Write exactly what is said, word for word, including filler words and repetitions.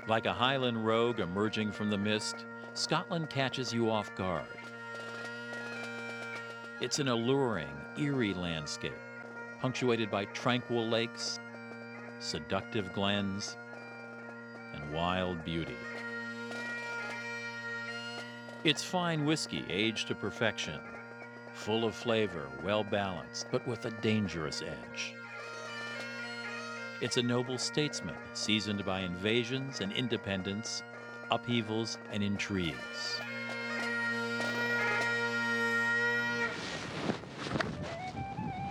Like a Highland rogue emerging from the mist, Scotland catches you off guard. It's an alluring, eerie landscape, punctuated by tranquil lakes, seductive glens, and wild beauty. It's fine whiskey aged to perfection, full of flavor, well balanced, but with a dangerous edge. It's a noble statesman seasoned by invasions and independence, upheavals and intrigues.